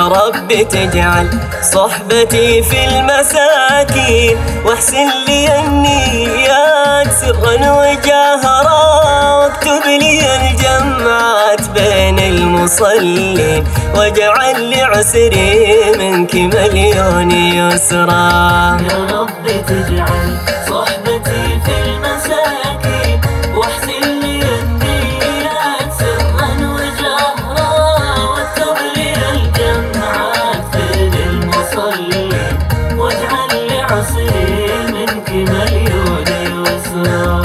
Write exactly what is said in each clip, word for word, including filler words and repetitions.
رب تجعل صحبتي في المساكين، واحسن لي النيات سرا وجهرا، واكتب لي الجمعات بين المصلين، واجعل لعسري منك مليون يسرا. يا رب تجعل صحبتي في المساكين، واحسن لي النيات سرا وجهرا، واكتب لي الجمعات بين المصلين، واجعل لعسري منك مليون يسرا.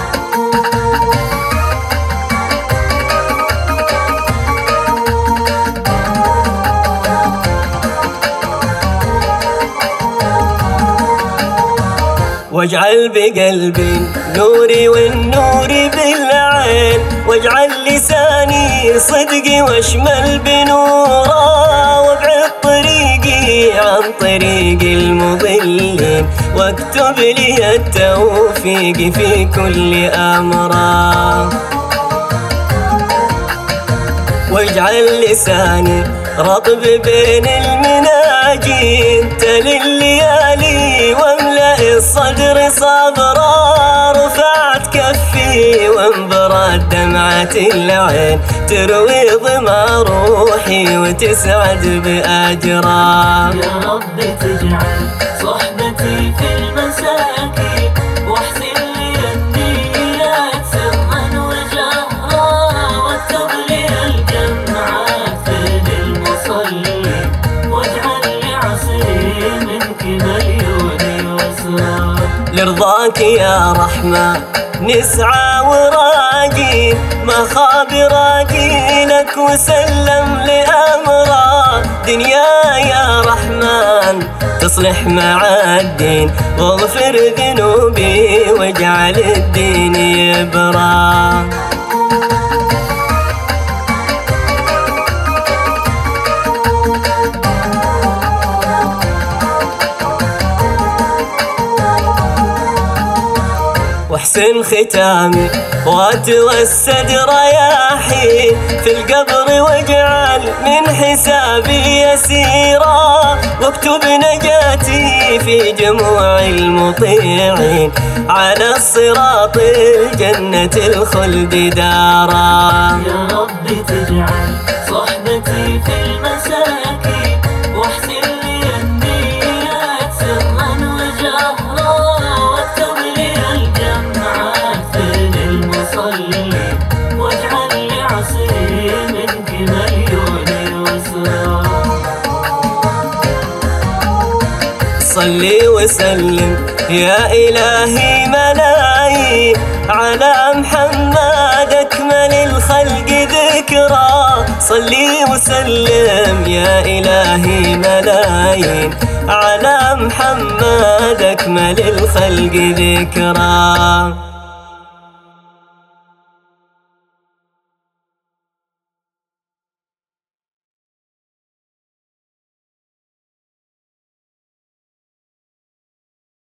واجعل بقلبي نوري والنور بالعين، واجعل لساني صدقي واشمل بنورا، وابعد طريقي عن طريق المضلين، واكتب لي التوفيق في كل أمرا. واجعل لساني رطب بين المناجين، تلي الليالي واملأ الصدر صبرا، رفعت كفي وانبرت دمعة العين، تروي ظما روحي وتسعد بأجرا. يا رب تجعل صحبتي في المساكين، واحسن لي النيات سرا وجهرا، واكتب لي الجمعات بين المصلين، واجعل لعسري منك مليون يسرا. لرضاك يا رحمن نسعى وراجين، ما خاب راجي لك وسلم لأمرا، دنيا يا رحمن تصلح مع الدين، واغفر ذنوبي واجعل الدين يبرا. واحسن ختامي واتوسد رياحي في القبر، واجعل من حسابي يسيرا، واكتب نجاتي في جموع المطيعين، على الصراط الجنة الخلد دارا. يا رب تجعل صحبتي في المساكين، واحسن لي النيات سرا وجهرا، واكتب لي الجمعات بين المصلين، واجعل لعسري منك مليون يسرا. صلي وسلم يا إلهي ملايين على محمد أكمل الخلق ذكرا، صلي وسلم يا إلهي ملايين على محمد أكمل الخلق ذكرا.